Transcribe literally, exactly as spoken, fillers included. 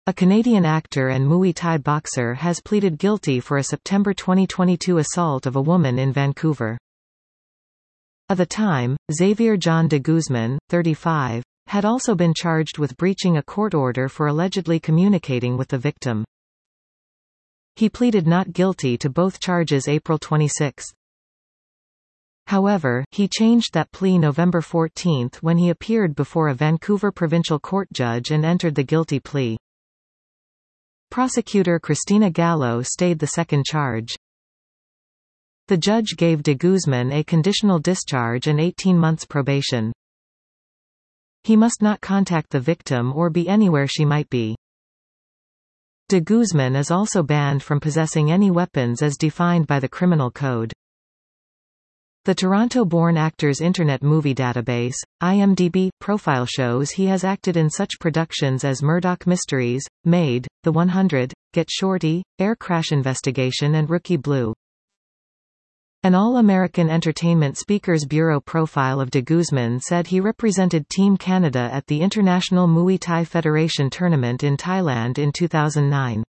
A Canadian actor and Muay Thai boxer has pleaded guilty for a September twenty twenty-two assault of a woman in Vancouver. At the time, Xavier John de Guzman, thirty-five, had also been charged with breaching a court order for allegedly communicating with the victim. He pleaded not guilty to both charges April twenty-sixth. However, he changed that plea November fourteenth when he appeared before a Vancouver provincial court judge and entered the guilty plea. Prosecutor Christina Gallo stayed the second charge. The judge gave de Guzman a conditional discharge and eighteen months probation. He must not contact the victim or be anywhere she might be. De Guzman is also banned from possessing any weapons as defined by the Criminal Code. The Toronto-born actor's Internet Movie Database, I M D B, profile shows he has acted in such productions as Murdoch Mysteries, Maid, The one hundred, Get Shorty, Air Crash Investigation and Rookie Blue. An All-American Entertainment Speakers Bureau profile of de Guzman said he represented Team Canada at the International Muay Thai Federation tournament in Thailand in two thousand nine.